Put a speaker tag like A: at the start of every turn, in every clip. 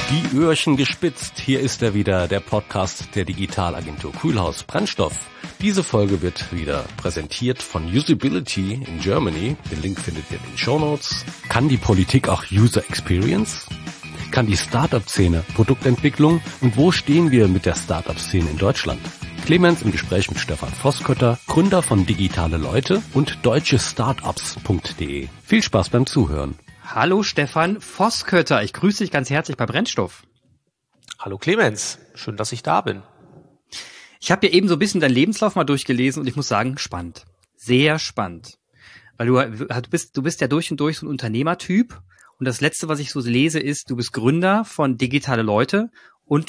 A: Die Öhrchen gespitzt, hier ist er wieder, der Podcast der Digitalagentur Kühlhaus Brennstoff. Diese Folge wird wieder präsentiert von Usability in Germany. Den Link findet ihr in den Shownotes. Kann die Politik auch User Experience? Kann die Startup-Szene Produktentwicklung? Und wo stehen wir mit der Startup-Szene in Deutschland? Clemens im Gespräch mit Stefan Voskötter, Gründer von Digitale Leute und deutschestartups.de. Viel Spaß beim Zuhören.
B: Hallo Stefan Voskötter, ich grüße dich ganz herzlich bei Brennstoff.
C: Hallo Clemens, schön, dass ich da bin.
B: Ich habe ja eben so ein bisschen deinen Lebenslauf mal durchgelesen und ich muss sagen, spannend. Sehr spannend. Weil du bist ja durch und durch so ein Unternehmertyp und das Letzte, was ich so lese, ist, du bist Gründer von Digitale Leute und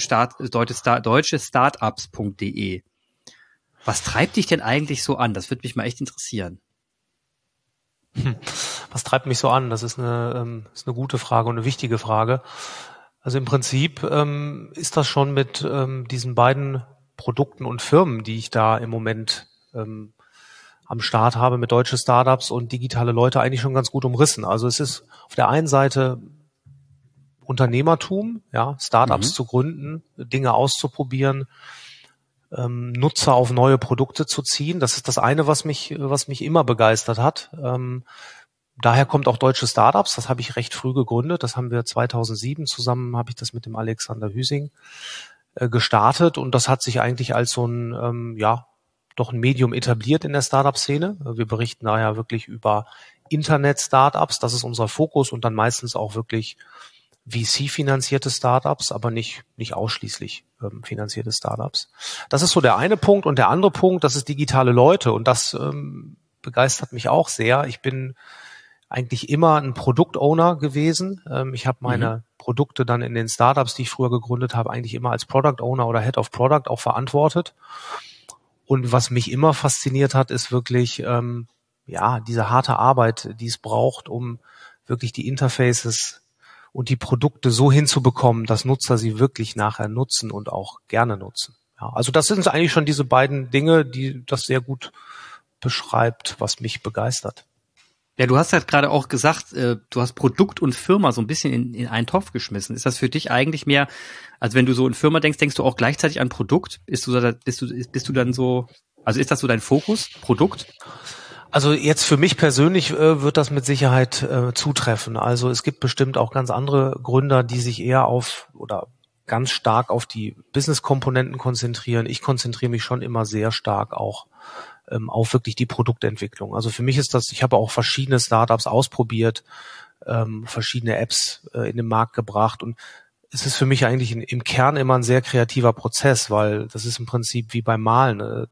B: deutschestartups.de. Was treibt dich denn eigentlich so an? Das würde mich mal echt interessieren.
C: Was treibt mich so an? Das ist eine gute Frage und eine wichtige Frage. Also im Prinzip ist das schon mit diesen beiden Produkten und Firmen, die ich da im Moment am Start habe, mit Deutsche Startups und Digitale Leute, eigentlich schon ganz gut umrissen. Also es ist auf der einen Seite Unternehmertum, ja, Startups zu gründen, Dinge auszuprobieren, Nutzer auf neue Produkte zu ziehen. Das ist das eine, was mich immer begeistert hat. Daher kommt auch Deutsche Startups. Das habe ich recht früh gegründet. Das haben wir 2007 zusammen, habe ich das mit dem Alexander Hüsing gestartet. Und das hat sich eigentlich als so ein, doch ein Medium etabliert in der Startup-Szene. Wir berichten daher wirklich über Internet-Startups. Das ist unser Fokus und dann meistens auch wirklich VC-finanzierte Startups, aber nicht ausschließlich finanzierte Startups. Das ist so der eine Punkt. Und der andere Punkt, das ist Digitale Leute. Und das begeistert mich auch sehr. Ich bin eigentlich immer ein Product-Owner gewesen. Ich habe meine Produkte dann in den Startups, die ich früher gegründet habe, eigentlich immer als Product-Owner oder Head of Product auch verantwortet. Und was mich immer fasziniert hat, ist wirklich diese harte Arbeit, die es braucht, um wirklich die Interfaces und die Produkte so hinzubekommen, dass Nutzer sie wirklich nachher nutzen und auch gerne nutzen. Ja, also das sind eigentlich schon diese beiden Dinge, die das sehr gut beschreibt, was mich begeistert.
B: Ja, du hast halt gerade auch gesagt, du hast Produkt und Firma so ein bisschen in einen Topf geschmissen. Ist das für dich eigentlich mehr, also wenn du so in Firma denkst du auch gleichzeitig an Produkt? Bist du dann so, also ist das so dein Fokus, Produkt?
C: Also jetzt für mich persönlich wird das mit Sicherheit zutreffen. Also es gibt bestimmt auch ganz andere Gründer, die sich eher auf oder ganz stark auf die Business-Komponenten konzentrieren. Ich konzentriere mich schon immer sehr stark auch auf wirklich die Produktentwicklung. Also für mich ist das, ich habe auch verschiedene Startups ausprobiert, verschiedene Apps in den Markt gebracht und es ist für mich eigentlich im Kern immer ein sehr kreativer Prozess, weil das ist im Prinzip wie beim Malen.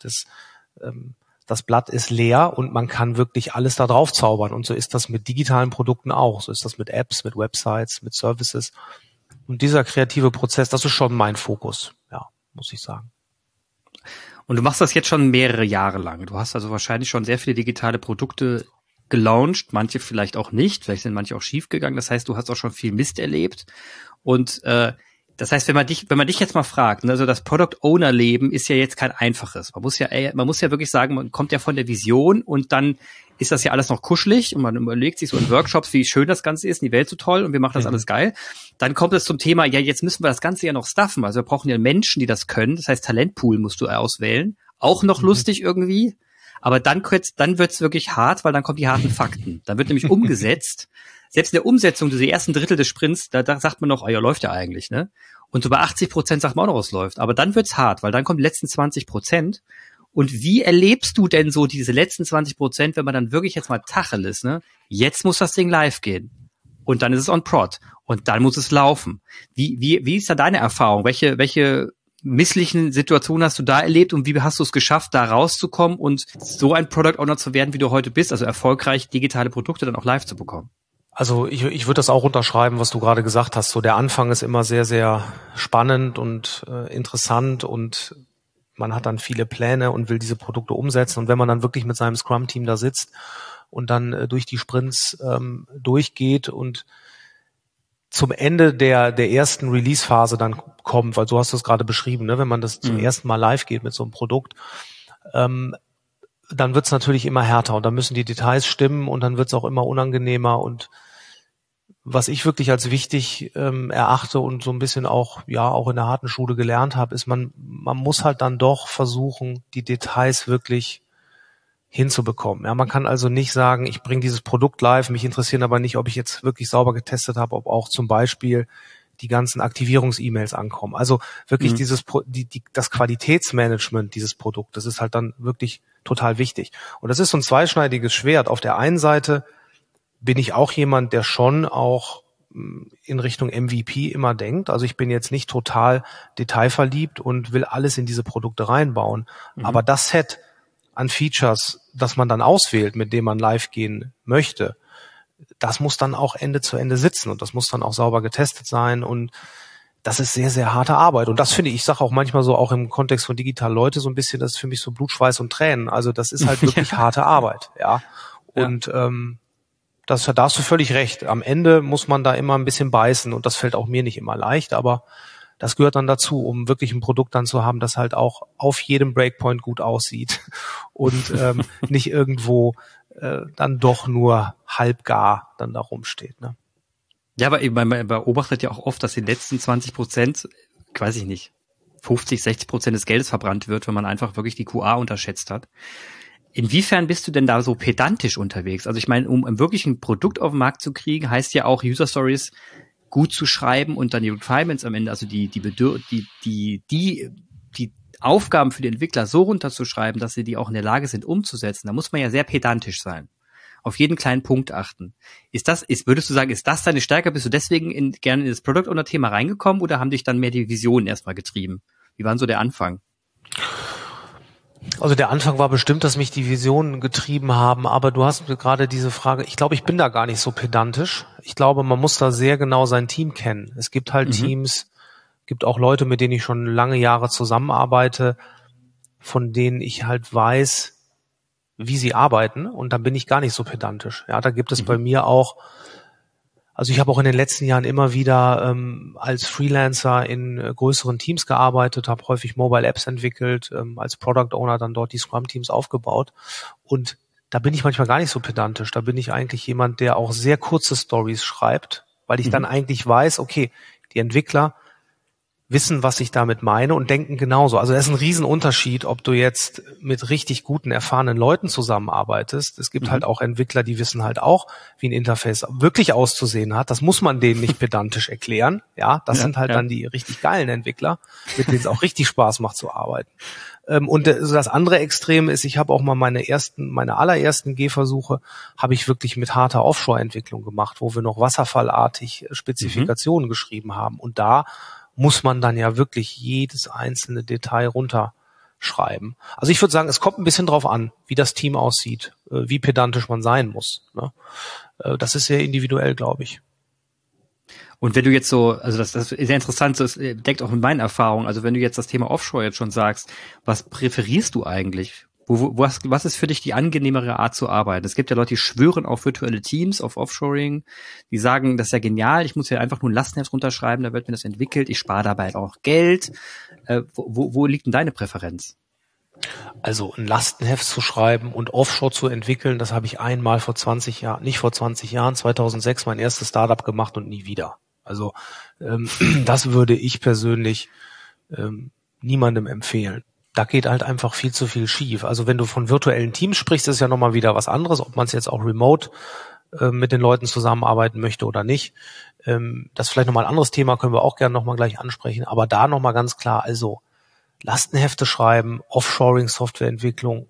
C: Das Blatt ist leer und man kann wirklich alles da drauf zaubern. Und so ist das mit digitalen Produkten auch. So ist das mit Apps, mit Websites, mit Services. Und dieser kreative Prozess, das ist schon mein Fokus, ja, muss ich sagen.
B: Und du machst das jetzt schon mehrere Jahre lang. Du hast also wahrscheinlich schon sehr viele digitale Produkte gelauncht, manche vielleicht auch nicht, vielleicht sind manche auch schief gegangen. Das heißt, du hast auch schon viel Mist erlebt. Und das heißt, wenn man dich jetzt mal fragt, also das Product Owner Leben ist ja jetzt kein einfaches. Man muss ja wirklich sagen, man kommt ja von der Vision und dann ist das ja alles noch kuschelig und man überlegt sich so in Workshops, wie schön das Ganze ist, die Welt so toll und wir machen das alles geil. Dann kommt es zum Thema, ja, jetzt müssen wir das Ganze ja noch staffen. Also wir brauchen ja Menschen, die das können. Das heißt, Talentpool musst du auswählen. Auch noch lustig irgendwie. Aber dann wird's wirklich hart, weil dann kommen die harten Fakten. Dann wird nämlich umgesetzt. Selbst in der Umsetzung, diese ersten Drittel des Sprints, da sagt man noch, ja, läuft ja eigentlich, ne? Und so bei 80% sagt man auch noch, es läuft. Aber dann wird's hart, weil dann kommen die letzten 20%. Und wie erlebst du denn so diese letzten 20%, wenn man dann wirklich jetzt mal Tacheles, ne? Jetzt muss das Ding live gehen. Und dann ist es on prod. Und dann muss es laufen. Wie ist da deine Erfahrung? Welche misslichen Situationen hast du da erlebt und wie hast du es geschafft, da rauszukommen und so ein Product Owner zu werden, wie du heute bist, also erfolgreich digitale Produkte dann auch live zu bekommen?
C: Also ich würde das auch unterschreiben, was du gerade gesagt hast. So der Anfang ist immer sehr, sehr spannend und interessant und man hat dann viele Pläne und will diese Produkte umsetzen. Und wenn man dann wirklich mit seinem Scrum-Team da sitzt und dann durch die Sprints durchgeht und zum Ende der ersten Release-Phase dann kommt, weil so hast du es gerade beschrieben, ne? Wenn man das zum ersten Mal live geht mit so einem Produkt, dann wird's natürlich immer härter und dann müssen die Details stimmen und dann wird's auch immer unangenehmer und was ich wirklich als wichtig erachte und so ein bisschen auch in der harten Schule gelernt habe, ist, man muss halt dann doch versuchen, die Details wirklich hinzubekommen. Ja, man kann also nicht sagen, ich bringe dieses Produkt live, mich interessieren aber nicht, ob ich jetzt wirklich sauber getestet habe, ob auch zum Beispiel die ganzen Aktivierungs-E-Mails ankommen. Also wirklich das Qualitätsmanagement dieses Produktes ist halt dann wirklich total wichtig. Und das ist so ein zweischneidiges Schwert. Auf der einen Seite bin ich auch jemand, der schon auch in Richtung MVP immer denkt. Also ich bin jetzt nicht total detailverliebt und will alles in diese Produkte reinbauen. Aber das Set an Features, das man dann auswählt, mit dem man live gehen möchte, das muss dann auch Ende zu Ende sitzen und das muss dann auch sauber getestet sein und das ist sehr, sehr harte Arbeit. Und das finde ich sage auch manchmal so auch im Kontext von Digital Leute so ein bisschen, das ist für mich so Blut, Schweiß und Tränen. Also das ist halt wirklich harte Arbeit, ja. Und da hast du völlig recht. Am Ende muss man da immer ein bisschen beißen und das fällt auch mir nicht immer leicht, aber das gehört dann dazu, um wirklich ein Produkt dann zu haben, das halt auch auf jedem Breakpoint gut aussieht und nicht irgendwo dann doch nur halbgar dann da rumsteht. Ne?
B: Ja, aber eben, man beobachtet ja auch oft, dass die letzten 20%, weiß ich nicht, 50-60% des Geldes verbrannt wird, wenn man einfach wirklich die QA unterschätzt hat. Inwiefern bist du denn da so pedantisch unterwegs? Also ich meine, um wirklich ein Produkt auf den Markt zu kriegen, heißt ja auch User Stories gut zu schreiben und dann die Requirements am Ende, also die Aufgaben für die Entwickler so runterzuschreiben, dass sie die auch in der Lage sind umzusetzen. Da muss man ja sehr pedantisch sein. Auf jeden kleinen Punkt achten. Würdest du sagen, ist das deine Stärke? Bist du deswegen gerne in das Product Owner Thema reingekommen oder haben dich dann mehr die Visionen erstmal getrieben? Wie war denn so der Anfang?
C: Also der Anfang war bestimmt, dass mich die Visionen getrieben haben, aber du hast gerade diese Frage, ich glaube, ich bin da gar nicht so pedantisch. Ich glaube, man muss da sehr genau sein Team kennen. Es gibt halt Teams, gibt auch Leute, mit denen ich schon lange Jahre zusammenarbeite, von denen ich halt weiß, wie sie arbeiten und da bin ich gar nicht so pedantisch. Ja, da gibt es bei mir auch, also ich habe auch in den letzten Jahren immer wieder als Freelancer in größeren Teams gearbeitet, habe häufig Mobile Apps entwickelt, als Product Owner dann dort die Scrum-Teams aufgebaut und da bin ich manchmal gar nicht so pedantisch. Da bin ich eigentlich jemand, der auch sehr kurze Stories schreibt, weil ich dann eigentlich weiß, okay, die Entwickler wissen, was ich damit meine und denken genauso. Also das ist ein Riesenunterschied, ob du jetzt mit richtig guten, erfahrenen Leuten zusammenarbeitest. Es gibt halt auch Entwickler, die wissen halt auch, wie ein Interface wirklich auszusehen hat. Das muss man denen nicht pedantisch erklären. Ja, das sind halt dann die richtig geilen Entwickler, mit denen es auch richtig Spaß macht zu arbeiten. Und das andere Extrem ist, ich habe auch mal meine allerersten Gehversuche habe ich wirklich mit harter Offshore-Entwicklung gemacht, wo wir noch wasserfallartig Spezifikationen geschrieben haben. Und da muss man dann ja wirklich jedes einzelne Detail runterschreiben. Also ich würde sagen, es kommt ein bisschen drauf an, wie das Team aussieht, wie pedantisch man sein muss. Ne? Das ist sehr individuell, glaube ich.
B: Und wenn du jetzt so, also das ist sehr interessant, das deckt auch mit meinen Erfahrungen, also wenn du jetzt das Thema Offshore jetzt schon sagst, was präferierst du eigentlich? Was ist für dich die angenehmere Art zu arbeiten? Es gibt ja Leute, die schwören auf virtuelle Teams, auf Offshoring, die sagen, das ist ja genial, ich muss ja einfach nur ein Lastenheft runterschreiben, da wird mir das entwickelt, ich spare dabei auch Geld. Wo liegt denn deine Präferenz?
C: Also ein Lastenheft zu schreiben und Offshore zu entwickeln, das habe ich einmal vor 20 Jahren, nicht vor 20 Jahren, 2006 mein erstes Startup gemacht und nie wieder. Also das würde ich persönlich niemandem empfehlen. Da geht halt einfach viel zu viel schief. Also wenn du von virtuellen Teams sprichst, ist ja nochmal wieder was anderes, ob man es jetzt auch remote mit den Leuten zusammenarbeiten möchte oder nicht. Das ist vielleicht nochmal ein anderes Thema, können wir auch gerne nochmal gleich ansprechen. Aber da nochmal ganz klar, also Lastenhefte schreiben, Offshoring, Softwareentwicklung,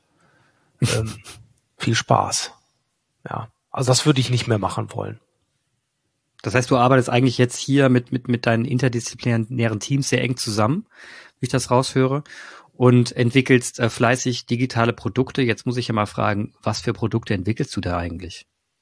C: viel Spaß. Ja, also das würde ich nicht mehr machen wollen.
B: Das heißt, du arbeitest eigentlich jetzt hier mit deinen interdisziplinären Teams sehr eng zusammen, wie ich das raushöre, und entwickelst fleißig digitale Produkte. Jetzt muss ich ja mal fragen, was für Produkte entwickelst du da eigentlich?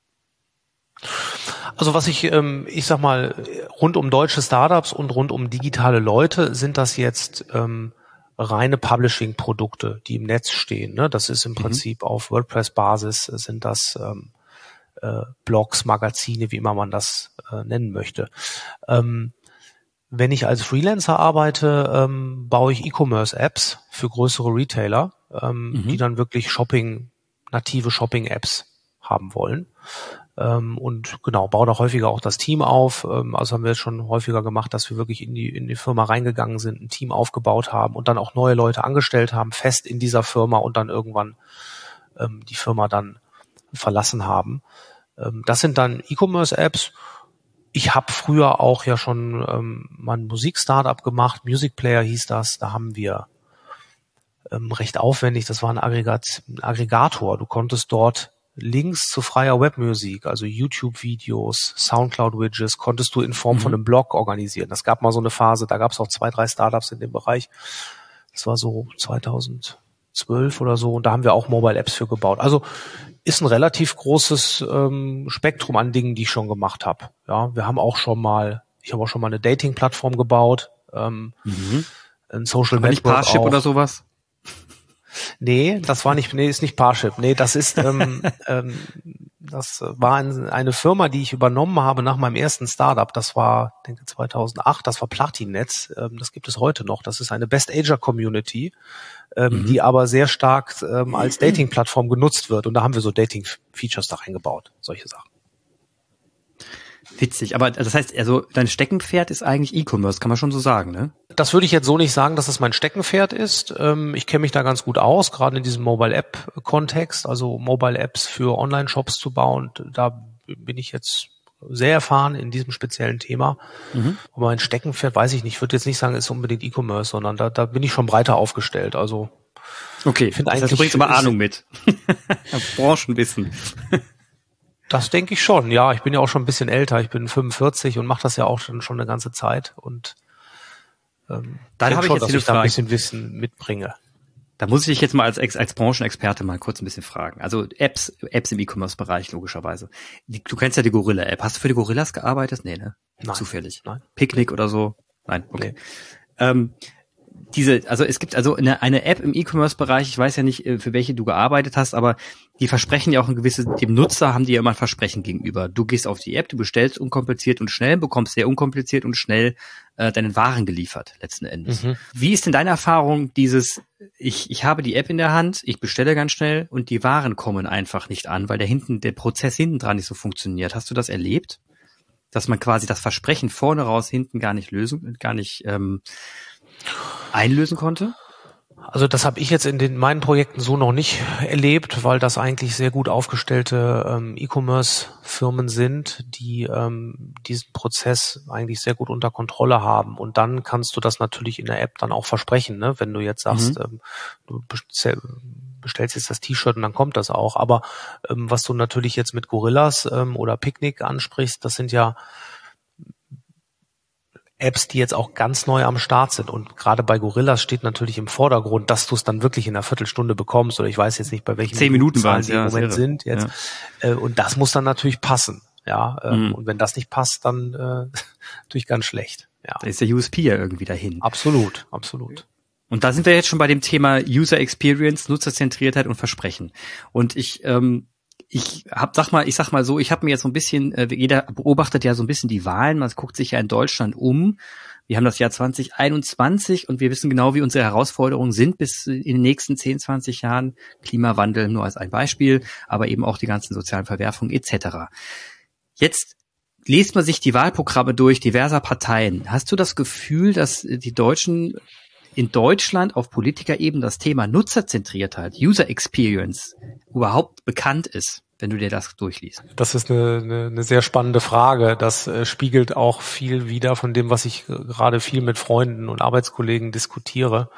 C: Also was ich sag mal, rund um deutsche Startups und rund um digitale Leute sind das jetzt reine Publishing-Produkte, die im Netz stehen. Ne? Das ist im Prinzip auf WordPress-Basis sind das Blogs, Magazine, wie immer man das nennen möchte. Wenn ich als Freelancer arbeite, baue ich E-Commerce-Apps für größere Retailer, die dann wirklich native Shopping-Apps haben wollen. Und genau, baue da häufiger auch das Team auf. Also haben wir jetzt schon häufiger gemacht, dass wir wirklich in die Firma reingegangen sind, ein Team aufgebaut haben und dann auch neue Leute angestellt haben, fest in dieser Firma und dann irgendwann die Firma dann verlassen haben. Das sind dann E-Commerce-Apps. Ich habe früher auch ja schon mal ein Musik-Startup gemacht, Music Player hieß das. Da haben wir recht aufwendig, das war ein Aggregator. Du konntest dort Links zu freier Webmusik, also YouTube-Videos, Soundcloud-Widgets, konntest du in Form von einem Blog organisieren. Das gab mal so eine Phase, da gab es auch 2, 3 Startups in dem Bereich. Das war so 2012 oder so und da haben wir auch Mobile-Apps für gebaut. Also ist ein relativ großes Spektrum an Dingen, die ich schon gemacht habe. Ja, ich habe auch schon mal eine Dating-Plattform gebaut, ein Social
B: Network. Nicht Parship oder sowas?
C: Nee, ist nicht Parship. Nee, das ist, das war eine Firma, die ich übernommen habe nach meinem ersten Startup. Das war, denke 2008, das war Platinetz. Das gibt es heute noch. Das ist eine Best-Ager-Community, die aber sehr stark als Dating-Plattform genutzt wird. Und da haben wir so Dating-Features da reingebaut, solche Sachen.
B: Witzig, aber das heißt, also dein Steckenpferd ist eigentlich E-Commerce, kann man schon so sagen, ne?
C: Das würde ich jetzt so nicht sagen, dass das mein Steckenpferd ist. Ich kenne mich da ganz gut aus, gerade in diesem Mobile-App-Kontext, also Mobile-Apps für Online-Shops zu bauen. Da bin ich jetzt sehr erfahren in diesem speziellen Thema. Aber mein Steckenpferd weiß ich nicht. Ich würde jetzt nicht sagen, ist unbedingt E-Commerce, sondern da bin ich schon breiter aufgestellt. Also
B: okay, das heißt, du bringst aber Ahnung mit. Branchenwissen.
C: Das denke ich schon, ja. Ich bin ja auch schon ein bisschen älter. Ich bin 45 und mache das ja auch schon eine ganze Zeit. Und
B: dann habe ich
C: schon,
B: jetzt
C: dass ich da ein bisschen Wissen mitbringe.
B: Da muss ich dich jetzt mal als Branchenexperte mal kurz ein bisschen fragen. Also Apps im E-Commerce-Bereich logischerweise. Du kennst ja die Gorilla-App. Hast du für die Gorillas gearbeitet? Nee, ne?
C: Nein.
B: Zufällig.
C: Nein.
B: Picknick oder so? Nein, okay. Nee. Also es gibt also eine App im E-Commerce-Bereich, ich weiß ja nicht, für welche du gearbeitet hast, aber die versprechen ja auch dem Nutzer haben die ja immer ein Versprechen gegenüber. Du gehst auf die App, du bestellst unkompliziert und schnell, bekommst sehr unkompliziert und schnell deinen Waren geliefert, letzten Endes. Wie ist denn deine Erfahrung dieses, ich habe die App in der Hand, ich bestelle ganz schnell und die Waren kommen einfach nicht an, weil der Prozess hinten dran nicht so funktioniert. Hast du das erlebt? Dass man quasi das Versprechen vorne raus, hinten gar nicht einlösen konnte?
C: Also das habe ich jetzt in meinen Projekten so noch nicht erlebt, weil das eigentlich sehr gut aufgestellte E-Commerce-Firmen sind, die diesen Prozess eigentlich sehr gut unter Kontrolle haben. Und dann kannst du das natürlich in der App dann auch versprechen, ne? Wenn du jetzt sagst, du bestellst jetzt das T-Shirt und dann kommt das auch. Aber was du natürlich jetzt mit Gorillas oder Picknick ansprichst, das sind ja Apps, die jetzt auch ganz neu am Start sind. Und gerade bei Gorillas steht natürlich im Vordergrund, dass du es dann wirklich in einer Viertelstunde bekommst. Oder ich weiß jetzt nicht, bei welchen
B: 10 Minuten
C: Zahlen die im Moment sind jetzt. Ja. Und das muss dann natürlich passen. Ja. Und wenn das nicht passt, dann natürlich ganz schlecht. Ja.
B: Da ist der USP ja irgendwie dahin.
C: Absolut.
B: Und da sind wir jetzt schon bei dem Thema User Experience, Nutzerzentriertheit und Versprechen. Und ich sag mal so, ich habe mir jetzt so ein bisschen, jeder beobachtet ja so ein bisschen die Wahlen, man guckt sich ja in Deutschland um. Wir haben das Jahr 2021 und wir wissen genau, wie unsere Herausforderungen sind bis in den nächsten 10, 20 Jahren. Klimawandel nur als ein Beispiel, aber eben auch die ganzen sozialen Verwerfungen etc. Jetzt liest man sich die Wahlprogramme durch diverser Parteien. Hast du das Gefühl, dass die Deutschen in Deutschland auf Politikerebene das Thema Nutzerzentriertheit, User Experience überhaupt bekannt ist, wenn du dir das durchliest?
C: Das ist eine sehr spannende Frage. Das spiegelt auch viel wider von dem, was ich gerade viel mit Freunden und Arbeitskollegen diskutiere.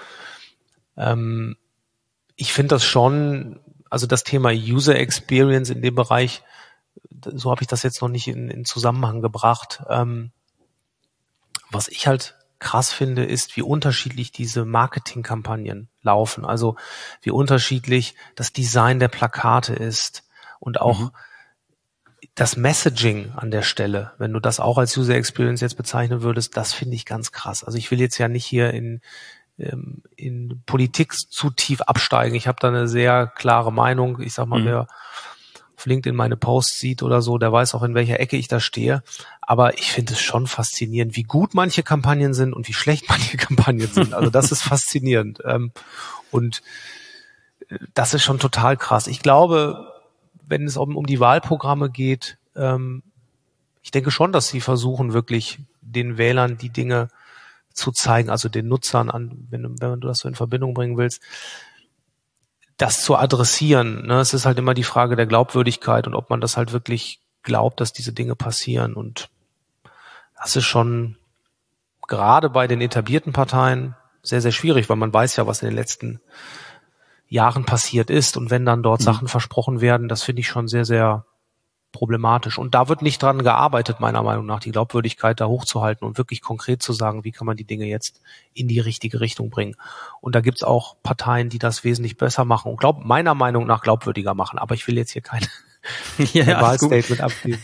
C: Ich finde das schon, also das Thema User Experience in dem Bereich, so habe ich das jetzt noch nicht in Zusammenhang gebracht. Was ich halt krass finde, ist, wie unterschiedlich diese Marketingkampagnen laufen. Also wie unterschiedlich das Design der Plakate ist und auch das Messaging an der Stelle. Wenn du das auch als User Experience jetzt bezeichnen würdest, das finde ich ganz krass. Also ich will jetzt ja nicht hier in Politik zu tief absteigen. Ich habe da eine sehr klare Meinung. Ich sag mal, wer auf LinkedIn meine Posts sieht oder so, der weiß auch, in welcher Ecke ich da stehe. Aber ich finde es schon faszinierend, wie gut manche Kampagnen sind und wie schlecht manche Kampagnen sind. Also das ist faszinierend. Und das ist schon total krass. Ich glaube, wenn es um die Wahlprogramme geht, Ich denke schon, dass sie versuchen, wirklich den Wählern die Dinge zu zeigen, also den Nutzern, wenn du das so in Verbindung bringen willst, das zu adressieren. Ne? Es ist halt immer die Frage der Glaubwürdigkeit und ob man das halt wirklich glaubt, dass diese Dinge passieren. Und das ist schon gerade bei den etablierten Parteien sehr, sehr schwierig, weil man weiß ja, was in den letzten Jahren passiert ist. Und wenn dann dort Sachen versprochen werden, das finde ich schon sehr, sehr problematisch. Und da wird nicht dran gearbeitet, meiner Meinung nach, die Glaubwürdigkeit da hochzuhalten und wirklich konkret zu sagen, wie kann man die Dinge jetzt in die richtige Richtung bringen. Und da gibt's auch Parteien, die das wesentlich besser machen und meiner Meinung nach glaubwürdiger machen. Aber ich will jetzt hier kein Wahlstatement abgeben.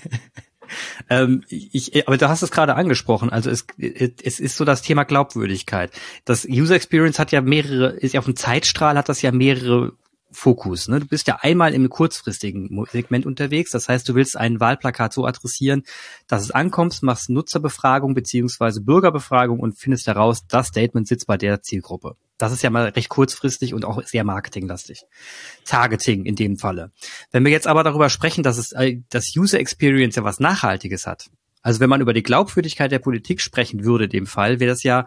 B: Aber du hast es gerade angesprochen, also es ist so das Thema Glaubwürdigkeit. Das User Experience hat ja ist ja auf dem Zeitstrahl, hat das ja mehrere Fokus. Ne? Du bist ja einmal im kurzfristigen Segment unterwegs, das heißt, du willst ein Wahlplakat so adressieren, dass es ankommt, machst Nutzerbefragung beziehungsweise Bürgerbefragung und findest heraus, das Statement sitzt bei der Zielgruppe. Das ist ja mal recht kurzfristig und auch sehr marketinglastig. Targeting in dem Falle. Wenn wir jetzt aber darüber sprechen, dass es das User Experience ja was Nachhaltiges hat, also wenn man über die Glaubwürdigkeit der Politik sprechen würde in dem Fall, wäre das ja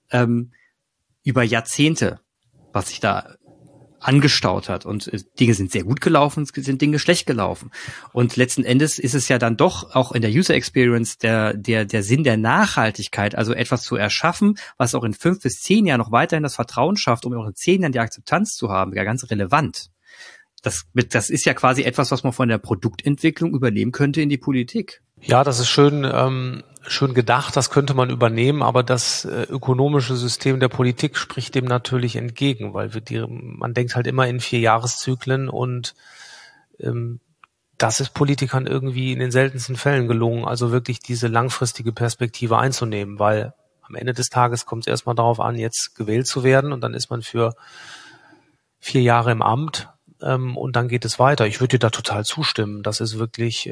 B: über Jahrzehnte, was sich da angestaut hat und Dinge sind sehr gut gelaufen, sind Dinge schlecht gelaufen und letzten Endes ist es ja dann doch auch in der User Experience der Sinn der Nachhaltigkeit, also etwas zu erschaffen, was auch in 5 bis 10 Jahren noch weiterhin das Vertrauen schafft, um auch in 10 Jahren die Akzeptanz zu haben, ja ganz relevant. Das ist ja quasi etwas, was man von der Produktentwicklung übernehmen könnte in die Politik.
C: Ja, das ist schön gedacht, das könnte man übernehmen, aber das ökonomische System der Politik spricht dem natürlich entgegen, weil man denkt halt immer in 4-Jahreszyklen und das ist Politikern irgendwie in den seltensten Fällen gelungen, also wirklich diese langfristige Perspektive einzunehmen, weil am Ende des Tages kommt es erstmal darauf an, jetzt gewählt zu werden und dann ist man für 4 Jahre im Amt und dann geht es weiter. Ich würde dir da total zustimmen, das ist wirklich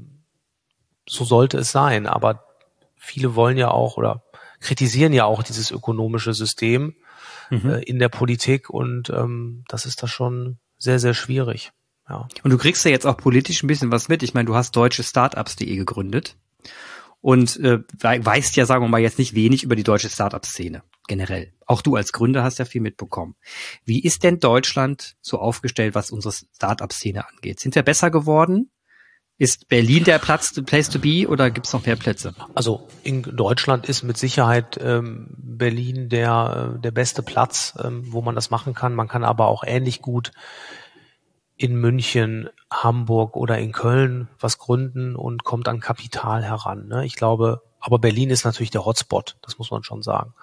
C: so sollte es sein, aber viele wollen ja auch oder kritisieren ja auch dieses ökonomische System in der Politik und das ist da schon sehr, sehr schwierig. Ja.
B: Und du kriegst ja jetzt auch politisch ein bisschen was mit. Ich meine, du hast deutsche Startups.de gegründet und weißt ja, sagen wir mal, jetzt nicht wenig über die deutsche Startup-Szene generell. Auch du als Gründer hast ja viel mitbekommen. Wie ist denn Deutschland so aufgestellt, was unsere Startup-Szene angeht? Sind wir besser geworden? Ist Berlin der Place to be oder gibt es noch mehr Plätze?
C: Also in Deutschland ist mit Sicherheit Berlin der beste Platz, wo man das machen kann. Man kann aber auch ähnlich gut in München, Hamburg oder in Köln was gründen und kommt an Kapital heran. Ne? Ich glaube, aber Berlin ist natürlich der Hotspot, das muss man schon sagen.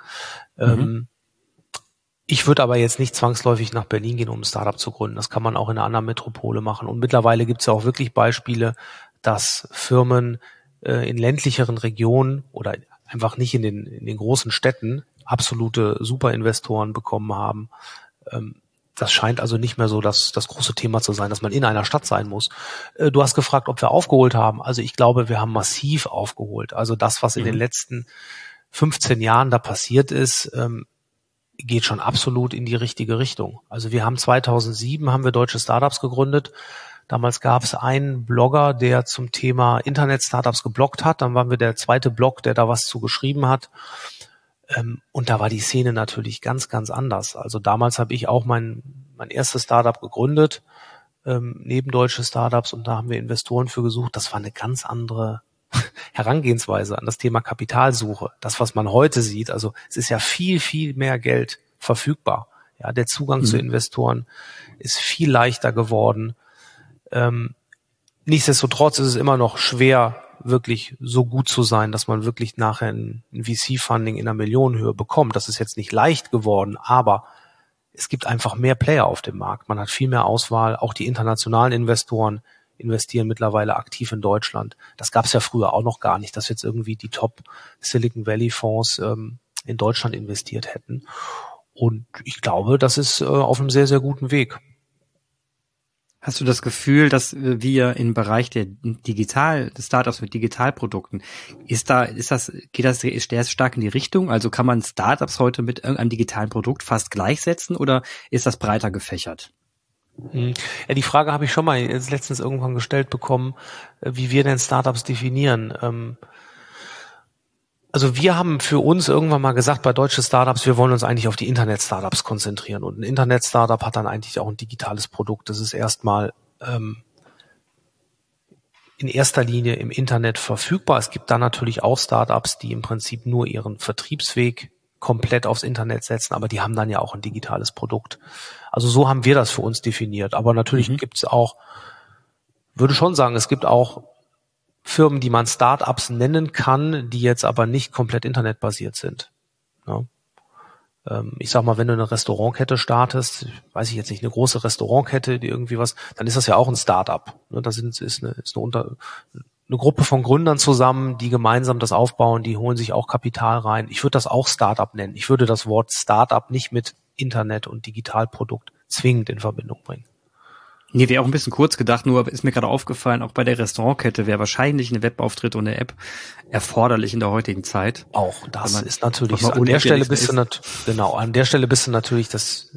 C: Ich würde aber jetzt nicht zwangsläufig nach Berlin gehen, um ein Startup zu gründen. Das kann man auch in einer anderen Metropole machen. Und mittlerweile gibt es ja auch wirklich Beispiele, dass Firmen in ländlicheren Regionen oder einfach nicht in den großen Städten absolute Superinvestoren bekommen haben. Das scheint also nicht mehr so das große Thema zu sein, dass man in einer Stadt sein muss. Du hast gefragt, ob wir aufgeholt haben. Also ich glaube, wir haben massiv aufgeholt. Also das, was in den letzten 15 Jahren da passiert ist, geht schon absolut in die richtige Richtung. Also wir haben 2007 haben wir deutsche Startups gegründet. Damals gab es einen Blogger, der zum Thema Internet-Startups gebloggt hat. Dann waren wir der zweite Blog, der da was zu geschrieben hat. Und da war die Szene natürlich ganz, ganz anders. Also damals habe ich auch mein erstes Startup gegründet, neben deutsche Startups. Und da haben wir Investoren für gesucht. Das war eine ganz andere Herangehensweise an das Thema Kapitalsuche, das, was man heute sieht, also es ist ja viel, viel mehr Geld verfügbar. Ja, der Zugang zu Investoren ist viel leichter geworden. Nichtsdestotrotz ist es immer noch schwer, wirklich so gut zu sein, dass man wirklich nachher ein VC-Funding in einer Millionenhöhe bekommt. Das ist jetzt nicht leicht geworden, aber es gibt einfach mehr Player auf dem Markt. Man hat viel mehr Auswahl, auch die internationalen Investoren investieren mittlerweile aktiv in Deutschland. Das gab es ja früher auch noch gar nicht, dass jetzt irgendwie die Top Silicon Valley Fonds in Deutschland investiert hätten. Und ich glaube, das ist auf einem sehr, sehr guten Weg.
B: Hast du das Gefühl, dass wir im Bereich der des Startups mit Digitalprodukten, geht das sehr stark in die Richtung? Also kann man Startups heute mit irgendeinem digitalen Produkt fast gleichsetzen oder ist das breiter gefächert?
C: Ja, die Frage habe ich schon mal jetzt letztens irgendwann gestellt bekommen, wie wir denn Startups definieren. Also wir haben für uns irgendwann mal gesagt, bei deutschen Startups, wir wollen uns eigentlich auf die Internet-Startups konzentrieren. Und ein Internet-Startup hat dann eigentlich auch ein digitales Produkt. Das ist erstmal in erster Linie im Internet verfügbar. Es gibt dann natürlich auch Startups, die im Prinzip nur ihren Vertriebsweg komplett aufs Internet setzen, aber die haben dann ja auch ein digitales Produkt. Also so haben wir das für uns definiert. Aber natürlich gibt es auch, würde schon sagen, es gibt auch Firmen, die man Startups nennen kann, die jetzt aber nicht komplett internetbasiert sind. Ja. Ich sag mal, wenn du eine Restaurantkette startest, weiß ich jetzt nicht, eine große Restaurantkette, die irgendwie was, dann ist das ja auch ein Startup. Da ist eine Gruppe von Gründern zusammen, die gemeinsam das aufbauen, die holen sich auch Kapital rein. Ich würde das auch Startup nennen. Ich würde das Wort Startup nicht mit Internet und Digitalprodukt zwingend in Verbindung bringen.
B: Nee, wäre auch ein bisschen kurz gedacht, nur ist mir gerade aufgefallen, auch bei der Restaurantkette wäre wahrscheinlich eine Webauftritt und eine App erforderlich in der heutigen Zeit.
C: Auch das ist natürlich so. An der Stelle bist du natürlich das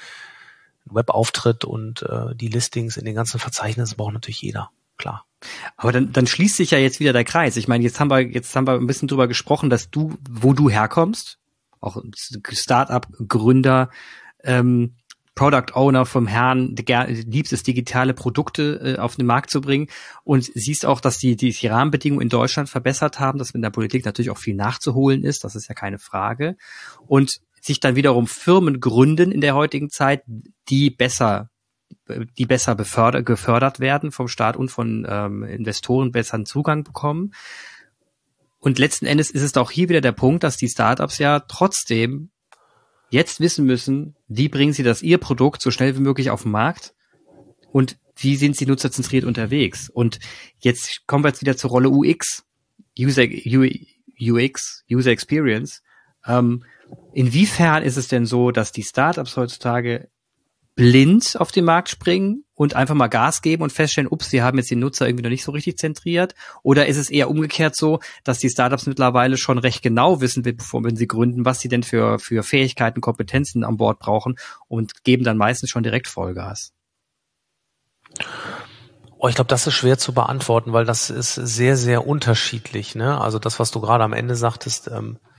C: Webauftritt und die Listings in den ganzen Verzeichnissen braucht natürlich jeder, klar.
B: Aber dann schließt sich ja jetzt wieder der Kreis. Ich meine, jetzt haben wir ein bisschen drüber gesprochen, dass wo du herkommst, auch Start-up-Gründer, Product Owner vom Herrn, liebst es, digitale Produkte auf den Markt zu bringen und siehst auch, dass die Rahmenbedingungen in Deutschland verbessert haben, dass in der Politik natürlich auch viel nachzuholen ist, das ist ja keine Frage. Und sich dann wiederum Firmen gründen in der heutigen Zeit, die besser gefördert werden vom Staat und von Investoren besseren Zugang bekommen. Und letzten Endes ist es auch hier wieder der Punkt, dass die Startups ja trotzdem jetzt wissen müssen, wie bringen sie ihr Produkt so schnell wie möglich auf den Markt und wie sind sie nutzerzentriert unterwegs. Und jetzt kommen wir wieder zur Rolle UX, User Experience. Inwiefern ist es denn so, dass die Startups heutzutage blind auf den Markt springen und einfach mal Gas geben und feststellen, ups, wir haben jetzt den Nutzer irgendwie noch nicht so richtig zentriert? Oder ist es eher umgekehrt so, dass die Startups mittlerweile schon recht genau wissen, wenn sie gründen, was sie denn für Fähigkeiten, Kompetenzen an Bord brauchen und geben dann meistens schon direkt Vollgas?
C: Ich glaube, das ist schwer zu beantworten, weil das ist sehr, sehr unterschiedlich, ne? Also das, was du gerade am Ende sagtest,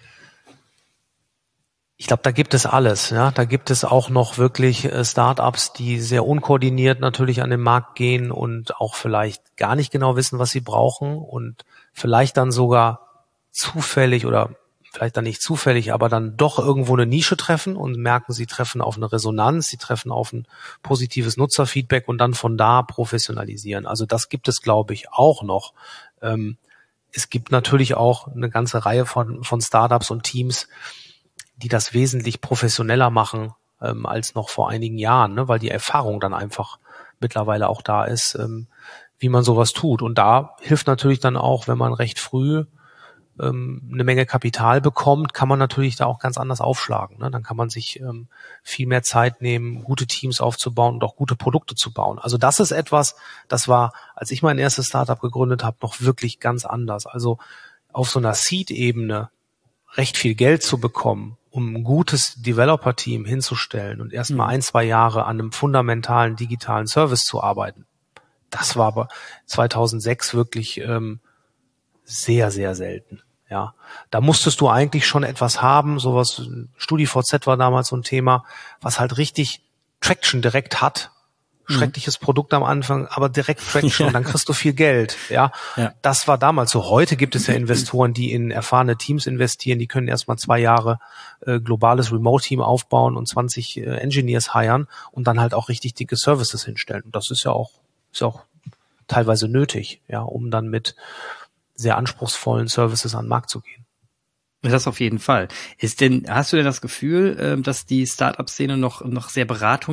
C: ich glaube, da gibt es alles. Ja, da gibt es auch noch wirklich Startups, die sehr unkoordiniert natürlich an den Markt gehen und auch vielleicht gar nicht genau wissen, was sie brauchen und vielleicht dann sogar zufällig oder vielleicht dann nicht zufällig, aber dann doch irgendwo eine Nische treffen und merken, sie treffen auf eine Resonanz, sie treffen auf ein positives Nutzerfeedback und dann von da professionalisieren. Also das gibt es, glaube ich, auch noch. Es gibt natürlich auch eine ganze Reihe von Startups und Teams, die das wesentlich professioneller machen als noch vor einigen Jahren, ne? Weil die Erfahrung dann einfach mittlerweile auch da ist, wie man sowas tut. Und da hilft natürlich dann auch, wenn man recht früh eine Menge Kapital bekommt, kann man natürlich da auch ganz anders aufschlagen. Ne? Dann kann man sich viel mehr Zeit nehmen, gute Teams aufzubauen und auch gute Produkte zu bauen. Also das ist etwas, das war, als ich mein erstes Startup gegründet habe, noch wirklich ganz anders. Also auf so einer Seed-Ebene recht viel Geld zu bekommen, um ein gutes Developer-Team hinzustellen und erstmal 1-2 Jahre an einem fundamentalen digitalen Service zu arbeiten. Das war aber 2006 wirklich sehr, sehr selten. Ja, da musstest du eigentlich schon etwas haben, sowas, StudiVZ war damals so ein Thema, was halt richtig Traction direkt hat. Schreckliches Produkt am Anfang, aber direkt Traction und dann kriegst du viel Geld. Ja, das war damals so. Heute gibt es ja Investoren, die in erfahrene Teams investieren, die können erstmal 2 Jahre globales Remote-Team aufbauen und 20 Engineers hiren und dann halt auch richtig dicke Services hinstellen. Und das ist ja auch teilweise nötig, ja, um dann mit sehr anspruchsvollen Services an den Markt zu gehen.
B: Das auf jeden Fall. Hast du denn das Gefühl, dass die Startup-Szene noch sehr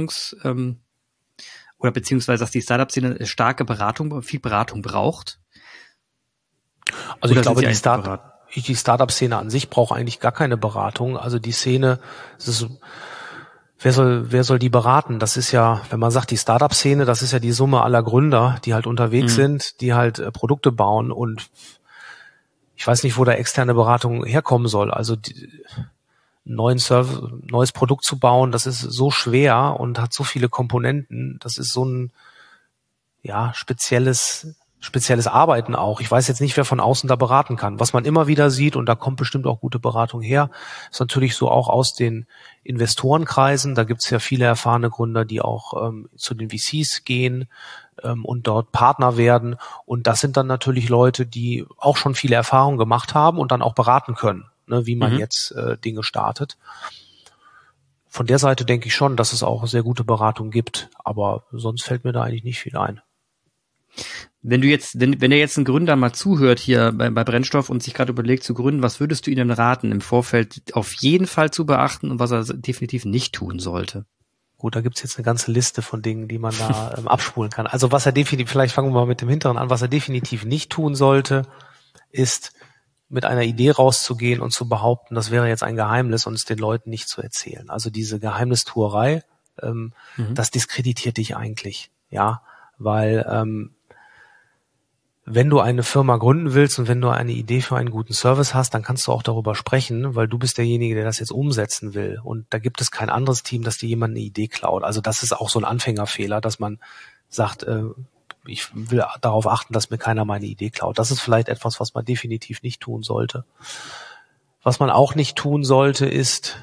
B: oder beziehungsweise, dass die Startup-Szene viel Beratung braucht?
C: Also ich glaube, die Startup-Szene an sich braucht eigentlich gar keine Beratung. Also die Szene, wer soll die beraten? Das ist ja, wenn man sagt, die Startup-Szene, das ist ja die Summe aller Gründer, die halt unterwegs sind, die halt Produkte bauen und ich weiß nicht, wo da externe Beratung herkommen soll. Also neues Produkt zu bauen, das ist so schwer und hat so viele Komponenten. Das ist so ein spezielles Arbeiten auch. Ich weiß jetzt nicht, wer von außen da beraten kann. Was man immer wieder sieht, und da kommt bestimmt auch gute Beratung her, ist natürlich so auch aus den Investorenkreisen. Da gibt es ja viele erfahrene Gründer, die auch zu den VCs gehen und dort Partner werden. Und das sind dann natürlich Leute, die auch schon viele Erfahrungen gemacht haben und dann auch beraten können, ne, wie man jetzt Dinge startet. Von der Seite denke ich schon, dass es auch sehr gute Beratung gibt. Aber sonst fällt mir da eigentlich nicht viel ein.
B: Wenn der jetzt ein Gründer mal zuhört hier bei Brennstoff und sich gerade überlegt zu gründen, was würdest du ihm denn raten, im Vorfeld auf jeden Fall zu beachten und was er definitiv nicht tun sollte?
C: Gut, da gibt's jetzt eine ganze Liste von Dingen, die man da abspulen kann. Also was er definitiv, vielleicht fangen wir mal mit dem Hinteren an, was er definitiv nicht tun sollte, ist mit einer Idee rauszugehen und zu behaupten, das wäre jetzt ein Geheimnis und es den Leuten nicht zu erzählen. Also diese Geheimnistuerei, das diskreditiert dich eigentlich, ja, weil wenn du eine Firma gründen willst und wenn du eine Idee für einen guten Service hast, dann kannst du auch darüber sprechen, weil du bist derjenige, der das jetzt umsetzen will. Und da gibt es kein anderes Team, das dir jemand eine Idee klaut. Also das ist auch so ein Anfängerfehler, dass man sagt, ich will darauf achten, dass mir keiner meine Idee klaut. Das ist vielleicht etwas, was man definitiv nicht tun sollte. Was man auch nicht tun sollte, ist,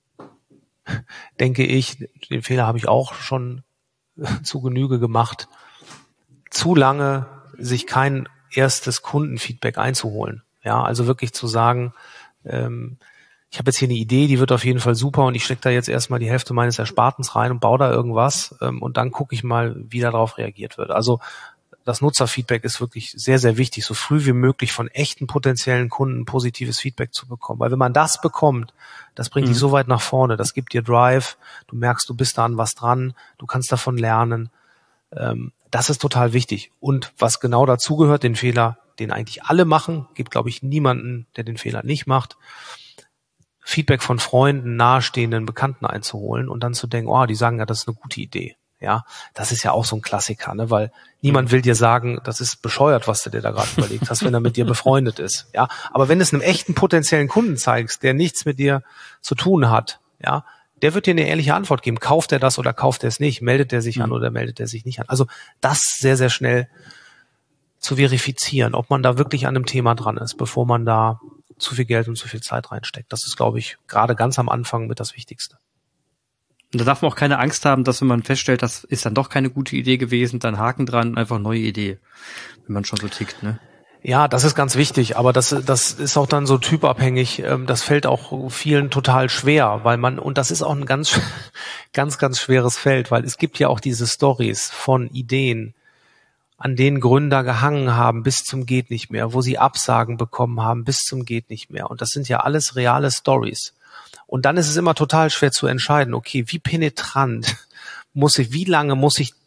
C: denke ich, den Fehler habe ich auch schon zu Genüge gemacht, zu lange sich kein erstes Kundenfeedback einzuholen. Ja, also wirklich zu sagen, ich habe jetzt hier eine Idee, die wird auf jeden Fall super und ich stecke da jetzt erstmal die Hälfte meines Erspartens rein und baue da irgendwas und dann gucke ich mal, wie darauf reagiert wird. Also das Nutzerfeedback ist wirklich sehr, sehr wichtig, so früh wie möglich von echten potenziellen Kunden positives Feedback zu bekommen. Weil wenn man das bekommt, das bringt dich so weit nach vorne, das gibt dir Drive, du merkst, du bist da an was dran, du kannst davon lernen. Das ist total wichtig. Und was genau dazugehört, den Fehler, den eigentlich alle machen, gibt, glaube ich, niemanden, der den Fehler nicht macht, Feedback von Freunden, Nahestehenden, Bekannten einzuholen und dann zu denken, oh, die sagen ja, das ist eine gute Idee. Ja, das ist ja auch so ein Klassiker, ne, weil niemand will dir sagen, das ist bescheuert, was du dir da gerade überlegt hast, wenn er mit dir befreundet ist. Ja, aber wenn du es einem echten potenziellen Kunden zeigst, der nichts mit dir zu tun hat, ja, der wird dir eine ehrliche Antwort geben. Kauft er das oder kauft er es nicht? Meldet er sich an oder meldet er sich nicht an? Also das sehr, sehr schnell zu verifizieren, ob man da wirklich an einem Thema dran ist, bevor man da zu viel Geld und zu viel Zeit reinsteckt. Das ist, glaube ich, gerade ganz am Anfang mit das Wichtigste.
B: Und da darf man auch keine Angst haben, dass wenn man feststellt, das ist dann doch keine gute Idee gewesen, dann Haken dran, einfach neue Idee, wenn man schon so tickt, ne?
C: Ja, das ist ganz wichtig, aber das ist auch dann so typabhängig. Das fällt auch vielen total schwer, weil und das ist auch ein ganz, ganz schweres Feld, weil es gibt ja auch diese Stories von Ideen, an denen Gründer gehangen haben bis zum geht nicht mehr, wo sie Absagen bekommen haben bis zum geht nicht mehr. Und das sind ja alles reale Stories. Und dann ist es immer total schwer zu entscheiden, okay, wie penetrant wie lange muss ich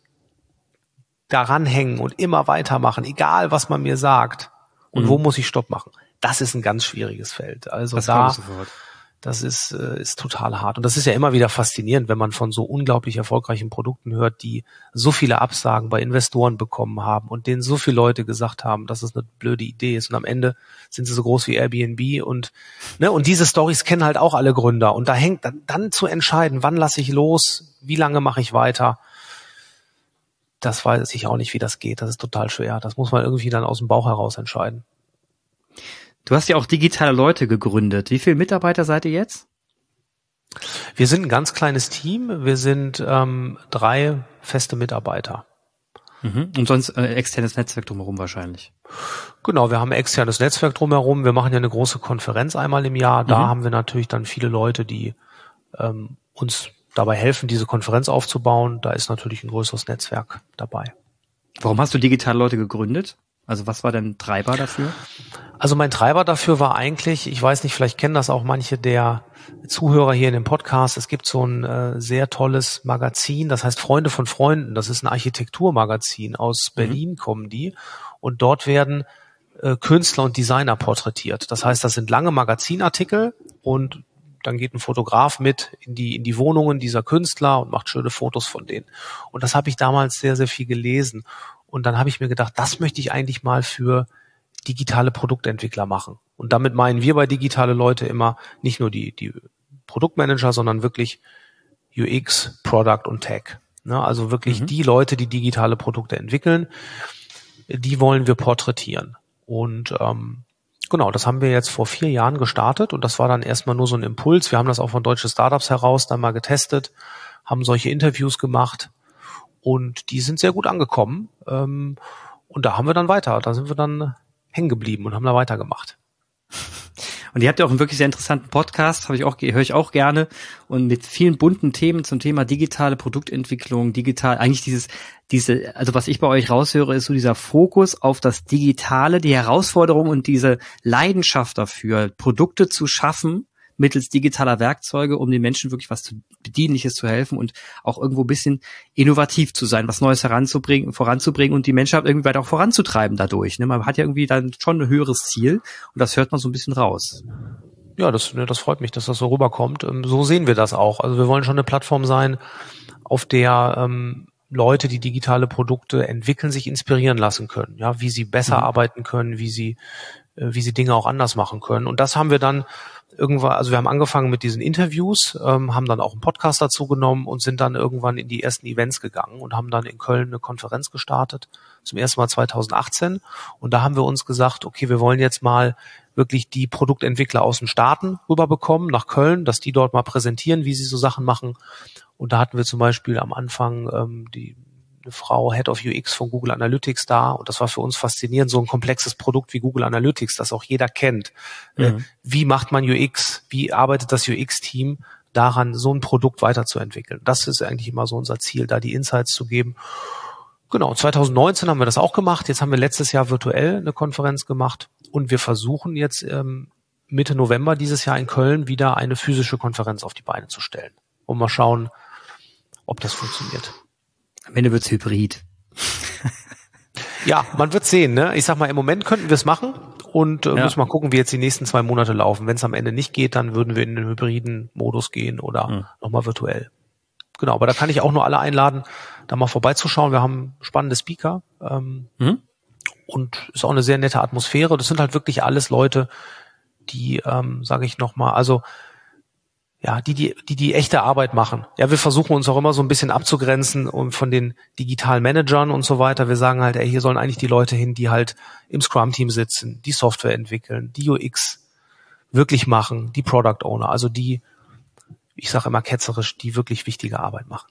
C: daran hängen und immer weitermachen, egal was man mir sagt. Und wo muss ich Stopp machen? Das ist ein ganz schwieriges Feld. Also das ist total hart. Und das ist ja immer wieder faszinierend, wenn man von so unglaublich erfolgreichen Produkten hört, die so viele Absagen bei Investoren bekommen haben und denen so viele Leute gesagt haben, dass es eine blöde Idee ist. Und am Ende sind sie so groß wie Airbnb und diese Stories kennen halt auch alle Gründer. Und da hängt dann zu entscheiden, wann lasse ich los, wie lange mache ich weiter. Das weiß ich auch nicht, wie das geht. Das ist total schwer. Das muss man irgendwie dann aus dem Bauch heraus entscheiden.
B: Du hast ja auch digitale Leute gegründet. Wie viele Mitarbeiter seid ihr jetzt?
C: Wir sind ein ganz kleines Team. Wir sind 3 feste Mitarbeiter.
B: Und sonst externes Netzwerk drumherum wahrscheinlich.
C: Genau, wir haben ein externes Netzwerk drumherum. Wir machen ja eine große Konferenz einmal im Jahr. Da haben wir natürlich dann viele Leute, die uns dabei helfen, diese Konferenz aufzubauen. Da ist natürlich ein größeres Netzwerk dabei.
B: Warum hast du digitale Leute gegründet? Also was war dein Treiber dafür?
C: Also mein Treiber dafür war eigentlich, ich weiß nicht, vielleicht kennen das auch manche der Zuhörer hier in dem Podcast, es gibt so ein sehr tolles Magazin, das heißt Freunde von Freunden, das ist ein Architekturmagazin, aus Berlin kommen die und dort werden Künstler und Designer porträtiert. Das heißt, das sind lange Magazinartikel und dann geht ein Fotograf mit in die Wohnungen dieser Künstler und macht schöne Fotos von denen. Und das habe ich damals sehr, sehr viel gelesen. Und dann habe ich mir gedacht, das möchte ich eigentlich mal für digitale Produktentwickler machen. Und damit meinen wir bei digitale Leute immer nicht nur die Produktmanager, sondern wirklich UX, Product und Tech. Ne? Also wirklich die Leute, die digitale Produkte entwickeln, die wollen wir porträtieren. Und genau, das haben wir jetzt vor 4 Jahren gestartet und das war dann erstmal nur so ein Impuls. Wir haben das auch von deutschen Startups heraus dann mal getestet, haben solche Interviews gemacht und die sind sehr gut angekommen. Und da sind wir dann hängen geblieben und haben da weitergemacht.
B: Und ihr habt ja auch einen wirklich sehr interessanten Podcast, höre ich auch gerne, und mit vielen bunten Themen zum Thema digitale Produktentwicklung, eigentlich also was ich bei euch raushöre, ist so dieser Fokus auf das Digitale, die Herausforderung und diese Leidenschaft dafür, Produkte zu schaffen mittels digitaler Werkzeuge, um den Menschen wirklich was Bedienliches zu helfen und auch irgendwo ein bisschen innovativ zu sein, was Neues voranzubringen und die Menschheit irgendwie weiter auch voranzutreiben dadurch. Ne? Man hat ja irgendwie dann schon ein höheres Ziel und das hört man so ein bisschen raus.
C: Ja, das freut mich, dass das so rüberkommt. So sehen wir das auch. Also wir wollen schon eine Plattform sein, auf der Leute, die digitale Produkte entwickeln, sich inspirieren lassen können. Ja, wie sie besser arbeiten können, wie sie Dinge auch anders machen können. Und das haben wir dann irgendwann, also wir haben angefangen mit diesen Interviews, haben dann auch einen Podcast dazu genommen und sind dann irgendwann in die ersten Events gegangen und haben dann in Köln eine Konferenz gestartet, zum ersten Mal 2018. Und da haben wir uns gesagt, okay, wir wollen jetzt mal wirklich die Produktentwickler aus den Staaten rüberbekommen nach Köln, dass die dort mal präsentieren, wie sie so Sachen machen. Und da hatten wir zum Beispiel am Anfang eine Frau, Head of UX von Google Analytics da. Und das war für uns faszinierend, so ein komplexes Produkt wie Google Analytics, das auch jeder kennt. Wie macht man UX? Wie arbeitet das UX-Team daran, so ein Produkt weiterzuentwickeln? Das ist eigentlich immer so unser Ziel, da die Insights zu geben. Genau, 2019 haben wir das auch gemacht. Jetzt haben wir letztes Jahr virtuell eine Konferenz gemacht. Und wir versuchen jetzt Mitte November dieses Jahr in Köln wieder eine physische Konferenz auf die Beine zu stellen. Und mal schauen, ob das funktioniert.
B: Am Ende wird's hybrid.
C: Ja, man wird sehen, ne? Ich sag mal, im Moment könnten wir es machen und müssen mal gucken, wie jetzt die nächsten 2 Monate laufen. Wenn es am Ende nicht geht, dann würden wir in den hybriden Modus gehen oder nochmal virtuell. Genau, aber da kann ich auch nur alle einladen, da mal vorbeizuschauen. Wir haben spannende Speaker und ist auch eine sehr nette Atmosphäre. Das sind halt wirklich alles Leute, die, sage ich nochmal, also ja, die echte Arbeit machen. Ja, wir versuchen uns auch immer so ein bisschen abzugrenzen von den digitalen Managern und so weiter. Wir sagen halt, hier sollen eigentlich die Leute hin, die halt im Scrum-Team sitzen, die Software entwickeln, die UX wirklich machen, die Product Owner, also die, ich sage immer ketzerisch, die wirklich wichtige Arbeit machen.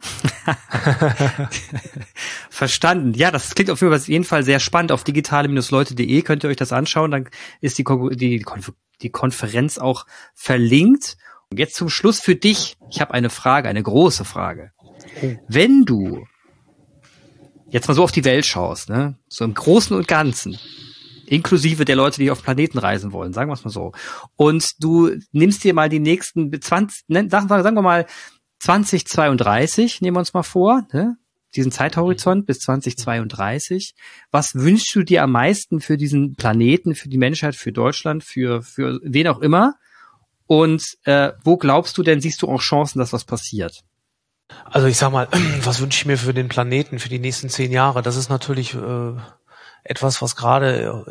B: Verstanden. Ja, das klingt auf jeden Fall sehr spannend. Auf digitale-leute.de könnt ihr euch das anschauen. Dann ist die Konferenz auch verlinkt. Und jetzt zum Schluss für dich. Ich habe eine Frage, eine große Frage. Wenn du jetzt mal so auf die Welt schaust, ne, so im Großen und Ganzen, inklusive der Leute, die auf Planeten reisen wollen, sagen wir es mal so, und du nimmst dir mal die nächsten 20, sagen wir mal 2032, nehmen wir uns mal vor, ne, diesen Zeithorizont bis 2032. Was wünschst du dir am meisten für diesen Planeten, für die Menschheit, für Deutschland, für wen auch immer? Und wo glaubst du denn, siehst du auch Chancen, dass was passiert?
C: Also ich sag mal, was wünsche ich mir für den Planeten für die nächsten 10 Jahre? Das ist natürlich etwas, was gerade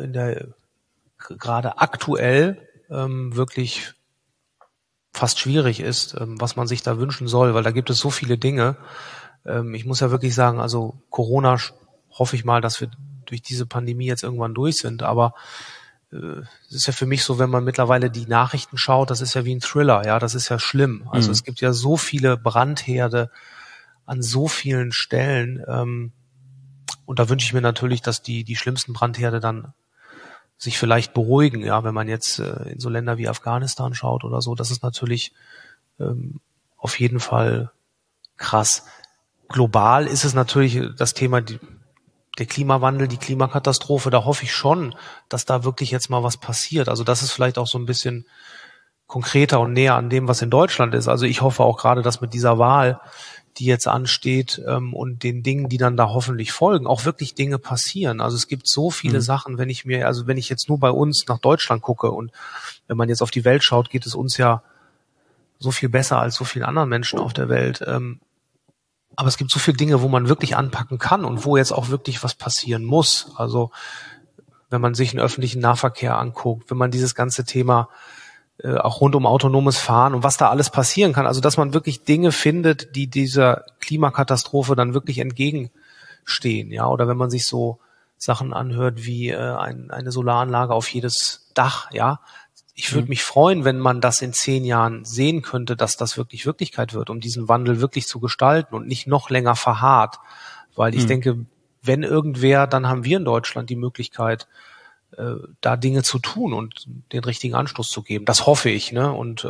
C: aktuell wirklich fast schwierig ist, was man sich da wünschen soll, weil da gibt es so viele Dinge. Ich muss ja wirklich sagen, also Corona hoffe ich mal, dass wir durch diese Pandemie jetzt irgendwann durch sind, aber es ist ja für mich so, wenn man mittlerweile die Nachrichten schaut, das ist ja wie ein Thriller, ja, das ist ja schlimm. Also es gibt ja so viele Brandherde an so vielen Stellen, und da wünsche ich mir natürlich, dass die schlimmsten Brandherde dann sich vielleicht beruhigen, ja, wenn man jetzt in so Länder wie Afghanistan schaut oder so, das ist natürlich auf jeden Fall krass. Global ist es natürlich das Thema, der Klimawandel, die Klimakatastrophe, da hoffe ich schon, dass da wirklich jetzt mal was passiert. Also das ist vielleicht auch so ein bisschen konkreter und näher an dem, was in Deutschland ist. Also ich hoffe auch gerade, dass mit dieser Wahl, die jetzt ansteht, und den Dingen, die dann da hoffentlich folgen, auch wirklich Dinge passieren. Also es gibt so viele Sachen, wenn ich jetzt nur bei uns nach Deutschland gucke und wenn man jetzt auf die Welt schaut, geht es uns ja so viel besser als so vielen anderen Menschen auf der Welt. Aber es gibt so viele Dinge, wo man wirklich anpacken kann und wo jetzt auch wirklich was passieren muss. Also wenn man sich den öffentlichen Nahverkehr anguckt, wenn man dieses ganze Thema auch rund um autonomes Fahren und was da alles passieren kann. Also dass man wirklich Dinge findet, die dieser Klimakatastrophe dann wirklich entgegenstehen. Ja, oder wenn man sich so Sachen anhört wie eine Solaranlage auf jedes Dach. Ja, ich würde mich freuen, wenn man das in 10 Jahren sehen könnte, dass das wirklich Wirklichkeit wird, um diesen Wandel wirklich zu gestalten und nicht noch länger verharrt. Weil ich denke, wenn irgendwer, dann haben wir in Deutschland die Möglichkeit, da Dinge zu tun und den richtigen Anstoß zu geben. Das hoffe ich, ne? Und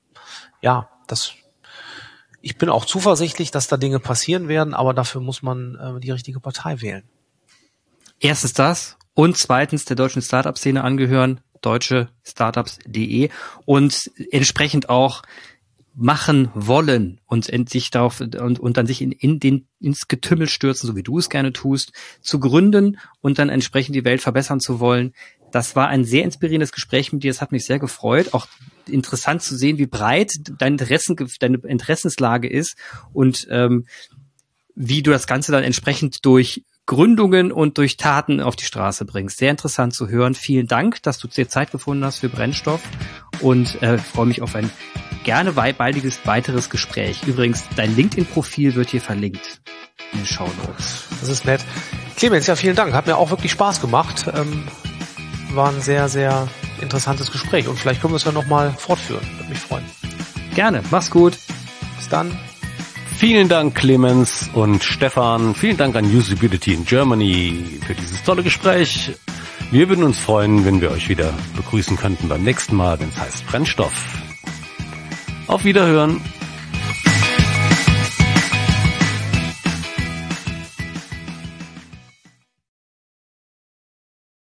C: ich bin auch zuversichtlich, dass da Dinge passieren werden, aber dafür muss man die richtige Partei wählen.
B: Erstens das und zweitens der deutschen Startup-Szene angehören, deutschestartups.de und entsprechend auch machen wollen und sich darauf und dann sich ins Getümmel stürzen, so wie du es gerne tust, zu gründen und dann entsprechend die Welt verbessern zu wollen. Das war ein sehr inspirierendes Gespräch mit dir. Das hat mich sehr gefreut. Auch interessant zu sehen, wie breit deine Interessenslage ist und wie du das Ganze dann entsprechend durch Gründungen und durch Taten auf die Straße bringst. Sehr interessant zu hören. Vielen Dank, dass du dir Zeit gefunden hast für Brennstoff und freue mich auf ein gerne baldiges weiteres Gespräch. Übrigens, dein LinkedIn-Profil wird hier verlinkt in den Shownotes.
C: Das ist nett. Clemens, ja, vielen Dank. Hat mir auch wirklich Spaß gemacht. War ein sehr, sehr interessantes Gespräch und vielleicht können wir es ja nochmal fortführen. Würde mich freuen.
B: Gerne. Mach's gut.
C: Bis dann.
A: Vielen Dank, Clemens und Stefan. Vielen Dank an Usability in Germany für dieses tolle Gespräch. Wir würden uns freuen, wenn wir euch wieder begrüßen könnten beim nächsten Mal, wenn es heißt Brennstoff. Auf Wiederhören.